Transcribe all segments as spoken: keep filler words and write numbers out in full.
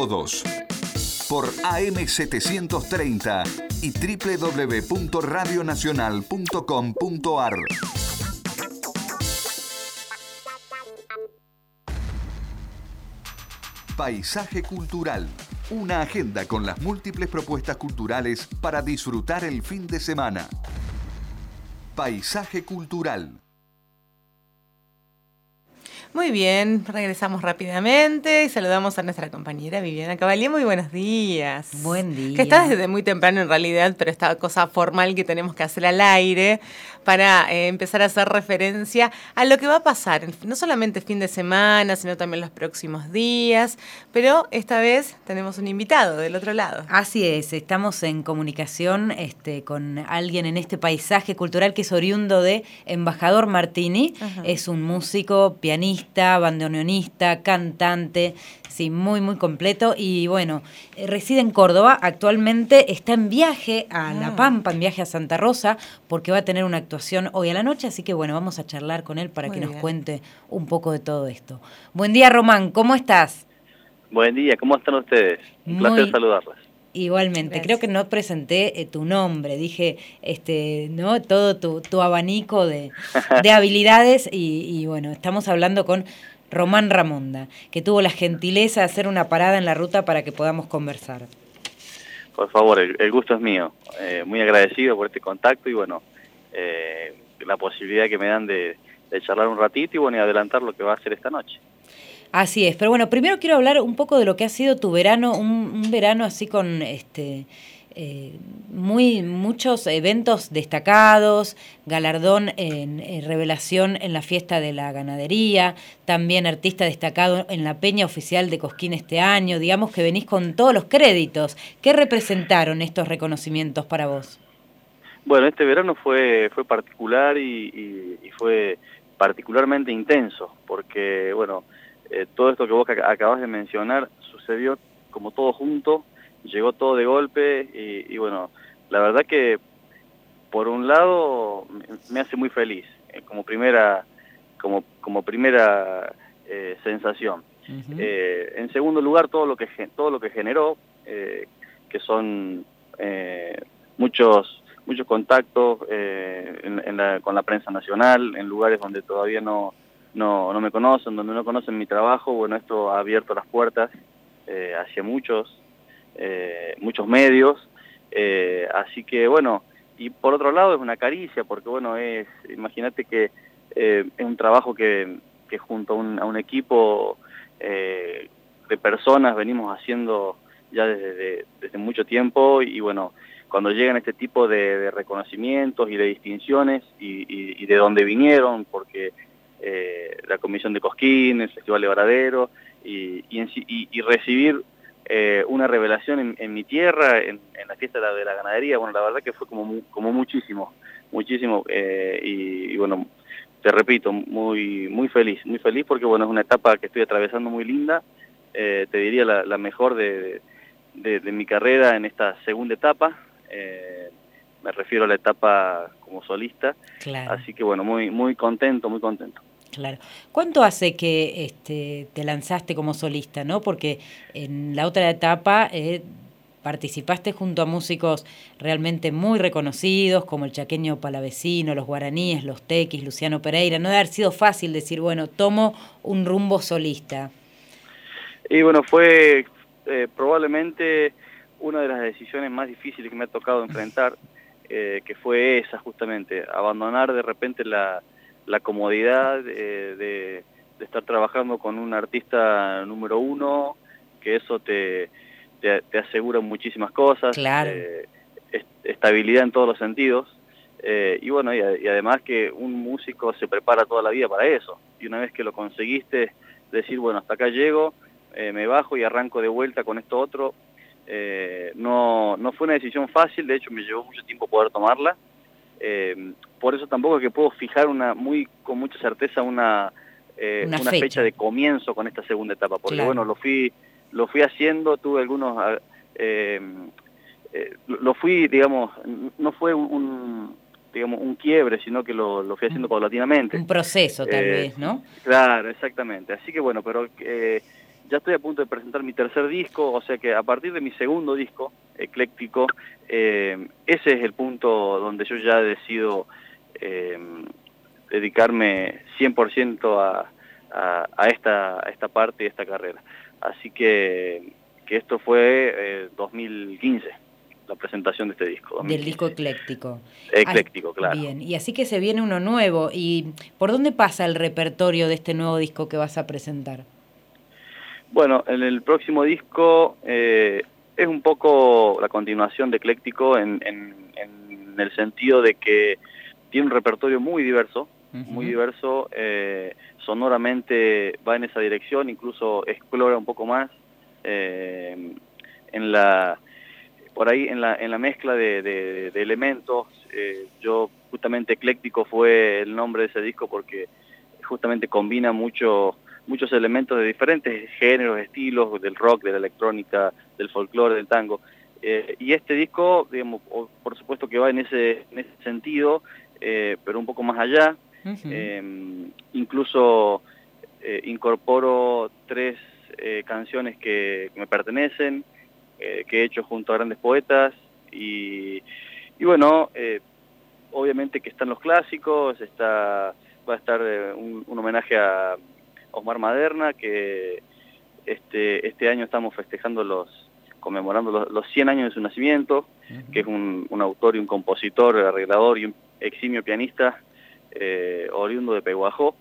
todos. Por A M setecientos treinta y doble u doble u doble u punto radio nacional punto com punto a r. Paisaje Cultural. Una agenda con las múltiples propuestas culturales para disfrutar el fin de semana. Paisaje Cultural. Muy bien, regresamos rápidamente y saludamos a nuestra compañera Viviana Cavalier. Muy buenos días. Buen día. Que está desde muy temprano en realidad, pero esta cosa formal que tenemos que hacer al aire para eh, empezar a hacer referencia a lo que va a pasar, no solamente fin de semana, sino también los próximos días, pero esta vez tenemos un invitado del otro lado. Así es, estamos en comunicación este, con alguien en este paisaje cultural que es oriundo de Embajador Martini. Ajá. Es un músico, pianista, bandoneonista, cantante, sí, muy, muy completo. Y bueno, eh, reside en Córdoba. Actualmente está en viaje a ah. La Pampa, en viaje a Santa Rosa, porque va a tener una actuación hoy a la noche. Así que bueno, vamos a charlar con él para muy que bien. Nos cuente un poco de todo esto. Buen día, Román, ¿cómo estás? Buen día, ¿cómo están ustedes? Un muy... placer saludarlas. Igualmente, Gracias. Creo que no presenté eh, tu nombre, dije este, ¿no? Todo tu, tu abanico de, de habilidades y, y bueno, estamos hablando con Román Ramonda, que tuvo la gentileza de hacer una parada en la ruta para que podamos conversar. Por favor, el, el gusto es mío, eh, muy agradecido por este contacto y bueno, eh, la posibilidad que me dan de, de charlar un ratito y bueno, y adelantar lo que va a hacer esta noche. Así es, pero bueno, primero quiero hablar un poco de lo que ha sido tu verano, un, un verano así con este eh, muy muchos eventos destacados, galardón en, en revelación en la fiesta de la ganadería, también artista destacado en la peña oficial de Cosquín este año, digamos que venís con todos los créditos. ¿Qué representaron estos reconocimientos para vos? Bueno, este verano fue, fue particular y, y, y fue particularmente intenso, porque bueno, Eh, todo esto que vos acabas de mencionar sucedió como todo junto, llegó todo de golpe y, y bueno, la verdad que por un lado me hace muy feliz, eh, como primera, como, como primera eh, sensación. Uh-huh. Eh, en segundo lugar, todo lo que, todo lo que generó, eh, que son eh, muchos, muchos contactos eh, en, en la, con la prensa nacional, en lugares donde todavía no... No, no me conocen, donde no conocen mi trabajo, bueno, esto ha abierto las puertas eh, hacia muchos, eh, muchos medios, eh, así que bueno, y por otro lado es una caricia, porque bueno, es, imagínate que eh, es un trabajo que, que junto a un, a un equipo eh, de personas venimos haciendo ya desde, de, desde mucho tiempo, y bueno, cuando llegan este tipo de, de reconocimientos y de distinciones, y, y, y de dónde vinieron, porque Eh, la Comisión de Cosquín, el Festival de Varadero, y, y, y, y recibir eh, una revelación en, en mi tierra, en, en la fiesta de la, de la ganadería, bueno, la verdad que fue como, como muchísimo, muchísimo, eh, y, y bueno, te repito, muy, muy feliz, muy feliz porque bueno, es una etapa que estoy atravesando muy linda, eh, te diría la, la mejor de, de, de mi carrera en esta segunda etapa, eh, me refiero a la etapa como solista, claro. Así que bueno, muy, muy contento, muy contento. Claro. ¿Cuánto hace que este, te lanzaste como solista, no? Porque en la otra etapa eh, participaste junto a músicos realmente muy reconocidos, como el chaqueño Palavecino, los guaraníes, los tequis, Luciano Pereira. No debe haber sido fácil decir, bueno, tomo un rumbo solista. Y bueno, fue eh, probablemente una de las decisiones más difíciles que me ha tocado enfrentar, eh, que fue esa justamente, abandonar de repente la... la comodidad de, de, de estar trabajando con un artista número uno, que eso te, te, te asegura muchísimas cosas, claro. eh, est estabilidad en todos los sentidos, eh, y bueno, y, y además que un músico se prepara toda la vida para eso, y una vez que lo conseguiste, decir, bueno, hasta acá llego, eh, me bajo y arranco de vuelta con esto otro, eh, no, no fue una decisión fácil, de hecho me llevó mucho tiempo poder tomarla. Eh, por eso tampoco es que puedo fijar una muy con mucha certeza una eh, una, una fecha. fecha de comienzo con esta segunda etapa, porque claro. bueno, lo fui lo fui haciendo, tuve algunos eh, eh, lo fui, digamos, no fue un, un digamos un quiebre, sino que lo, lo fui haciendo paulatinamente. Un proceso tal eh, vez, ¿no? Claro, exactamente. Así que bueno, pero eh, ya estoy a punto de presentar mi tercer disco, o sea que a partir de mi segundo disco, Ecléctico, eh, ese es el punto donde yo ya decido eh, dedicarme cien por ciento a, a, a, esta, a esta parte de esta carrera. Así que, que esto fue eh, dos mil quince, la presentación de este disco. dos mil quince. Del disco Ecléctico. Ecléctico, ah, claro. Bien, y así que se viene uno nuevo. ¿Y por dónde pasa el repertorio de este nuevo disco que vas a presentar? Bueno, en el próximo disco eh, es un poco la continuación de Ecléctico en, en, en el sentido de que tiene un repertorio muy diverso, uh-huh. muy diverso, eh, sonoramente va en esa dirección, incluso explora un poco más eh, en la, por ahí en la, en la mezcla de, de, de elementos. Eh, yo justamente Ecléctico fue el nombre de ese disco porque justamente combina mucho muchos elementos de diferentes géneros, estilos, del rock, de la electrónica, del folclore, del tango. Eh, y este disco, digamos, por supuesto que va en ese, en ese sentido, eh, pero un poco más allá. Uh-huh. eh, incluso eh, incorporo tres eh, canciones que, que me pertenecen, eh, que he hecho junto a grandes poetas. Y, y bueno, eh, obviamente que están los clásicos, está, va a estar eh, un, un homenaje a Osmar Maderna, que este este año estamos festejando los, conmemorando los, los cien años de su nacimiento, uh-huh. que es un, un autor y un compositor, arreglador y un eximio pianista, eh, oriundo de Peguajó.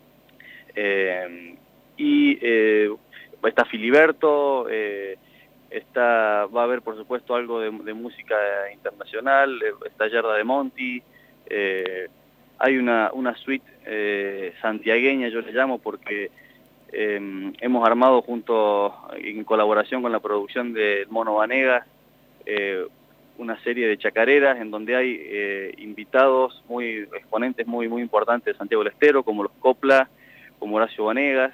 Eh, y eh, está Filiberto, eh, está, va a haber por supuesto algo de, de música internacional, está Yarda de Monti, eh, hay una, una suite eh, santiagueña, yo le llamo, porque eh, hemos armado junto, en colaboración con la producción de Mono Vanegas, eh, una serie de chacareras en donde hay eh, invitados, muy exponentes muy muy importantes de Santiago del Estero, como los Copla, como Horacio Vanegas.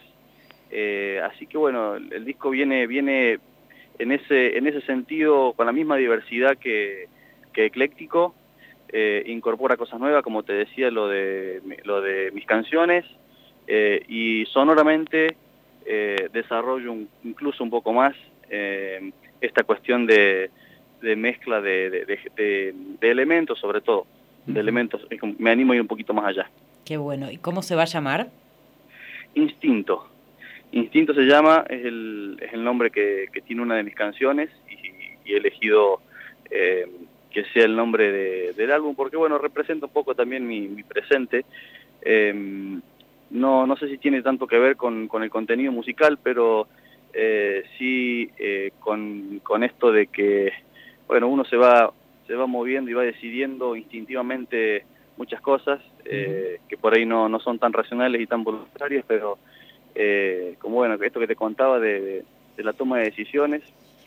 Eh, así que bueno, el, el disco viene viene en ese en ese sentido con la misma diversidad que, que Ecléctico. Eh, incorpora cosas nuevas, como te decía, lo de lo de mis canciones, eh, y sonoramente eh, desarrollo un, incluso un poco más eh, esta cuestión de, de mezcla de, de, de, de, de elementos, sobre todo, uh-huh. de elementos, me animo a ir un poquito más allá. Qué bueno. ¿Y cómo se va a llamar? Instinto. Instinto se llama, es el, es el nombre que, que tiene una de mis canciones, y, y he elegido eh, que sea el nombre de, del álbum, porque bueno, representa un poco también mi, mi presente. Eh, no, no sé si tiene tanto que ver con, con el contenido musical, pero eh, sí eh, con, con esto de que, bueno, uno se va, se va moviendo y va decidiendo instintivamente muchas cosas, eh, uh-huh. que por ahí no, no son tan racionales y tan voluntarias, pero eh, como bueno, esto que te contaba de, de, de la toma de decisiones,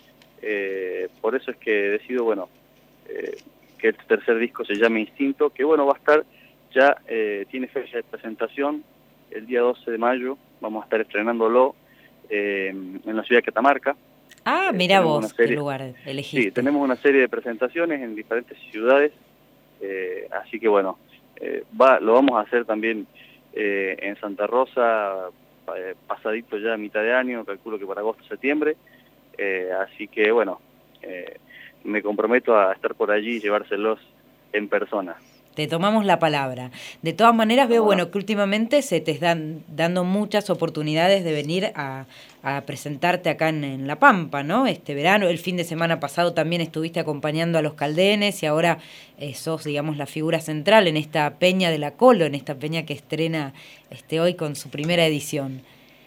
eh, por eso es que decido, bueno, Eh, que el tercer disco se llame Instinto, que bueno, va a estar, ya eh, tiene fecha de presentación, el día doce de mayo, vamos a estar estrenándolo eh, en la ciudad de Catamarca. Ah, eh, mira vos, qué lugar elegiste. Sí, tenemos una serie de presentaciones en diferentes ciudades, eh, así que bueno, eh, va, lo vamos a hacer también eh, en Santa Rosa, eh, pasadito ya a mitad de año, calculo que para agosto, septiembre, eh, así que bueno, eh, me comprometo a estar por allí y llevárselos en persona. Te tomamos la palabra. De todas maneras veo, bueno, que últimamente se te están dando muchas oportunidades de venir a, a presentarte acá en, en La Pampa, ¿no? Este verano, el fin de semana pasado también estuviste acompañando a los Caldenes y ahora eh, sos, digamos, la figura central en esta Peña de la Colo, en esta peña que estrena este hoy con su primera edición.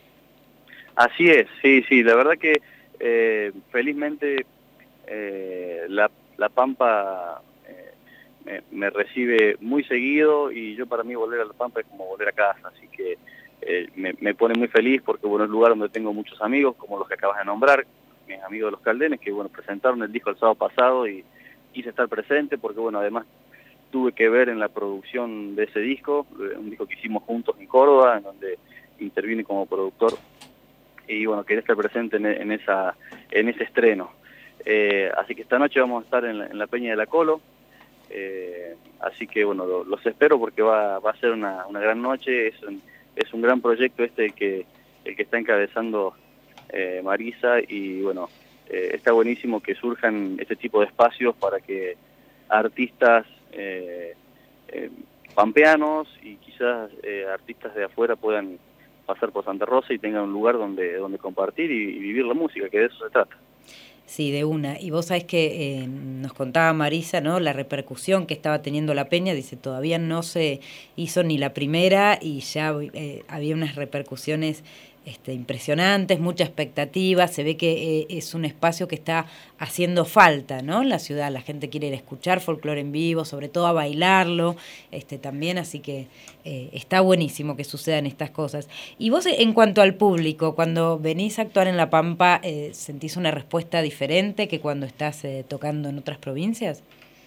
Así es, sí, sí, la verdad que eh, felizmente eh, la, la Pampa eh, me, me recibe muy seguido y yo para mí volver a La Pampa es como volver a casa, así que eh, me, me pone muy feliz porque bueno, es un lugar donde tengo muchos amigos, como los que acabas de nombrar, mis amigos de los Caldenes, que bueno, presentaron el disco el sábado pasado y quise estar presente porque bueno, además tuve que ver en la producción de ese disco, un disco que hicimos juntos en Córdoba, en donde intervine como productor, y bueno, quería estar presente en, en, esa, en ese estreno. Eh, así que esta noche vamos a estar en la, en la Peña de la Colo, eh, así que bueno, lo, los espero porque va, va a ser una, una gran noche, es un, es un gran proyecto este el que, el que está encabezando eh, Marisa, y bueno, eh, está buenísimo que surjan este tipo de espacios para que artistas eh, eh, pampeanos y quizás eh, artistas de afuera puedan pasar por Santa Rosa y tengan un lugar donde, donde compartir y, y vivir la música, que de eso se trata. Sí, de una. Y vos sabés que eh, nos contaba Marisa, ¿no? La repercusión que estaba teniendo la peña, dice, todavía no se hizo ni la primera y ya eh, había unas repercusiones este, impresionantes, mucha expectativa, se ve que eh, es un espacio que está haciendo falta, ¿no? En la ciudad, la gente quiere ir a escuchar folclore en vivo, sobre todo a bailarlo, este, también, así que eh, está buenísimo que sucedan estas cosas. Y vos, en cuanto al público, cuando venís a actuar en La Pampa, eh, ¿sentís una respuesta diferente que cuando estás eh, tocando en otras provincias?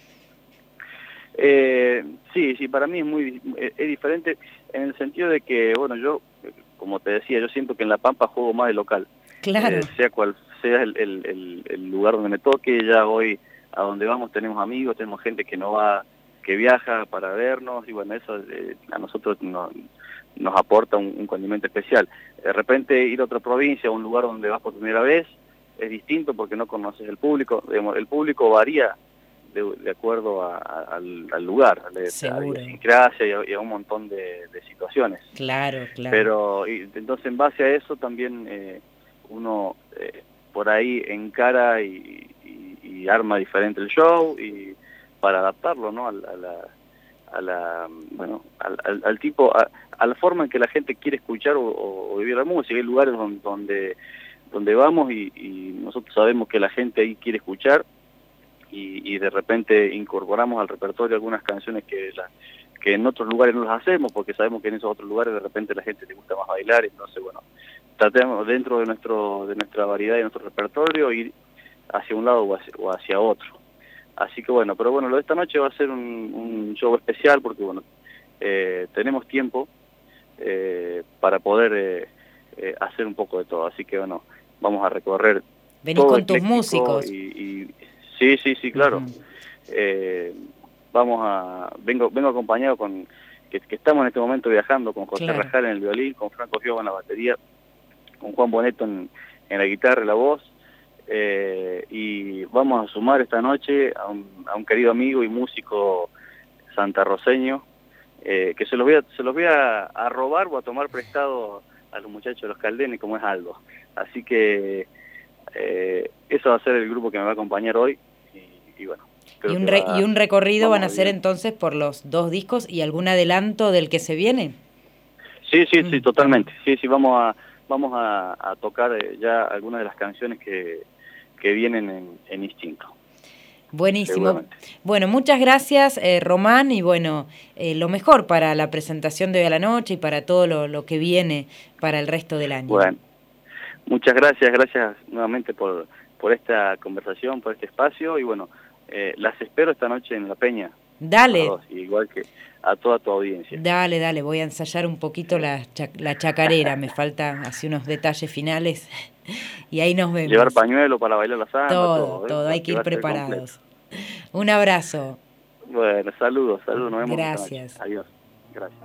Eh, sí, sí, para mí es muy es, es diferente en el sentido de que, bueno, yo, como te decía, yo siento que en La Pampa juego más de local. Claro. Eh, sea cual sea el, el, el, el lugar donde me toque, ya hoy a donde vamos tenemos amigos, tenemos gente que no va, que viaja para vernos, y bueno, eso eh, a nosotros no, nos aporta un, un condimento especial. De repente ir a otra provincia, a un lugar donde vas por primera vez, es distinto porque no conoces el público. Digamos, el público varía de, de acuerdo a, a, al, al lugar, a la idiosincrasia y a, y a un montón de, de situaciones. Claro, claro. Pero y, entonces en base a eso también eh, uno eh, por ahí encara y, y, y arma diferente el show y para adaptarlo, ¿no? A, a la, a la, bueno, al, al, al tipo, a, a la forma en que la gente quiere escuchar o, o, o vivir la música. Hay lugares donde donde, donde vamos y, y nosotros sabemos que la gente ahí quiere escuchar. Y, y de repente incorporamos al repertorio algunas canciones que la, que en otros lugares no las hacemos, porque sabemos que en esos otros lugares de repente a la gente le gusta más bailar, entonces bueno, tratemos dentro de nuestro de nuestra variedad y de nuestro repertorio ir hacia un lado o hacia, o hacia otro. Así que bueno, pero bueno, lo de esta noche va a ser un, un show especial porque bueno, eh, tenemos tiempo eh, para poder eh, eh, hacer un poco de todo, así que bueno, vamos a recorrer. Venís con tus músicos. Y, y, Sí, sí, sí, claro. Uh-huh. eh, vamos a, vengo, vengo acompañado con, que, que estamos en este momento viajando con José claro. Rajal en el violín, con Franco Gioba en la batería, con Juan Boneto en, en la guitarra y la voz, eh, y vamos a sumar esta noche a un, a un querido amigo y músico santarroceño, eh, que se los voy a, se los voy a, a robar o a tomar prestado a los muchachos de los Caldenes, como es Aldo. Así que eh, eso va a ser el grupo que me va a acompañar hoy. Y, bueno, y, un re, va, y un recorrido van a ser entonces por los dos discos y algún adelanto del que se viene. Sí, sí, sí, totalmente. Sí, sí, vamos a vamos a, a tocar ya algunas de las canciones que, que vienen en, en Instinto. Buenísimo. Bueno, muchas gracias, eh, Román, y bueno, eh, lo mejor para la presentación de hoy a la noche y para todo lo, lo que viene para el resto del año. Bueno, muchas gracias, gracias nuevamente por, por esta conversación, por este espacio, y bueno, eh, las espero esta noche en La Peña. Dale. Dos, igual que a toda tu audiencia. Dale, dale, voy a ensayar un poquito la, la chacarera, me faltan así unos detalles finales y ahí nos vemos. Llevar pañuelo para bailar la samba. Todo, todo, todo, ¿eh? hay que ir preparados. Un abrazo. Bueno, saludos, saludos, nos vemos. Gracias. Adiós, gracias.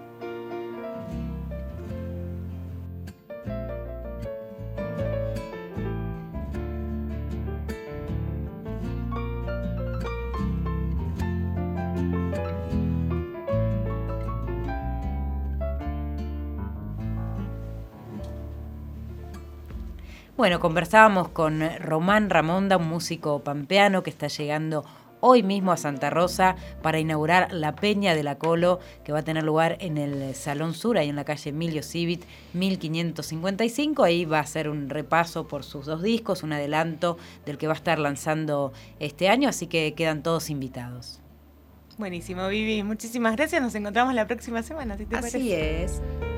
Bueno, conversábamos con Román Ramonda, un músico pampeano que está llegando hoy mismo a Santa Rosa para inaugurar la Peña de la Colo, que va a tener lugar en el Salón Sur, ahí en la calle Emilio Civit, mil quinientos cincuenta y cinco. Ahí va a hacer un repaso por sus dos discos, un adelanto del que va a estar lanzando este año, así que quedan todos invitados. Buenísimo, Vivi. Muchísimas gracias. Nos encontramos la próxima semana, si te parece. Así es.